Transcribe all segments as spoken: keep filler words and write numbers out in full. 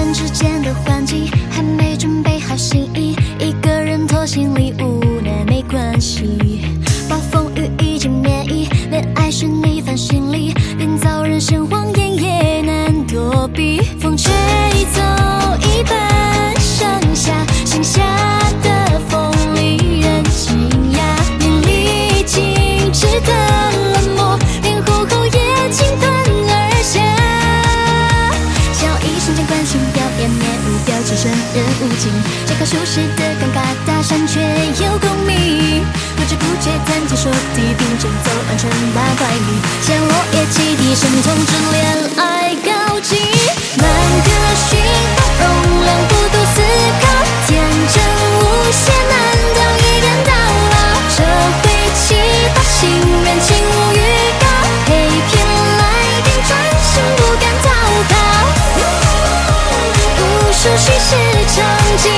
人之间的换季，还没准备好心意，一个人拖行李无奈没关系。暴风雨已经免疫，恋爱是逆反心理，连遭人嫌谎言也难躲避。风吹走一半剩下剩下的风里人惊讶，连历经值得冷漠，连厚厚也倾盆而下。笑一瞬间关心表演面无表情，生人勿近，这个熟识的尴尬搭讪却有共鸣，不知不觉谈天说地，并肩走完全大怀里，像落叶起地，生命从此恋爱告急。满个讯号容量不度思考，天真无邪，难道一点到老？这回气泡心愿情无预告，黑片来电专心不敢逃跑，无数虚实场景，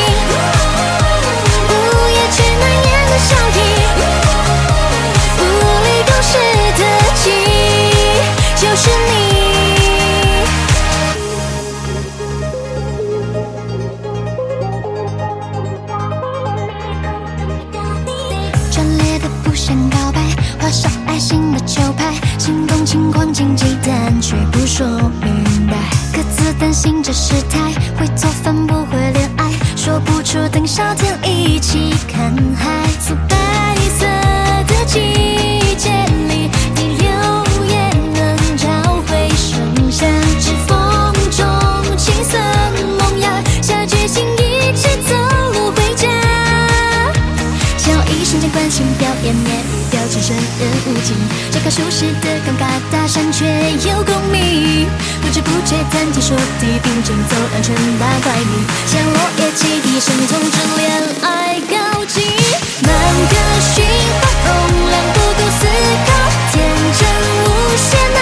午夜却难言的笑意，无力共识的记忆，就是你。专列的不想告白，画上爱心的球拍，心动情况经济但却不说明白，各自担心着失态，会做饭不会恋爱，说不出等夏天一起看海。素白色的季节里，第六也能找回盛夏，指缝中青涩萌芽，下决心一直走路回家。笑一瞬间关心表演面无表情，生人勿近，这个熟识的尴尬搭讪却有共鸣，不知不觉谈天说地，并肩走安全大怀里，像落叶起地，生命从此恋爱告急。满个讯号容量不度思考，天真无邪。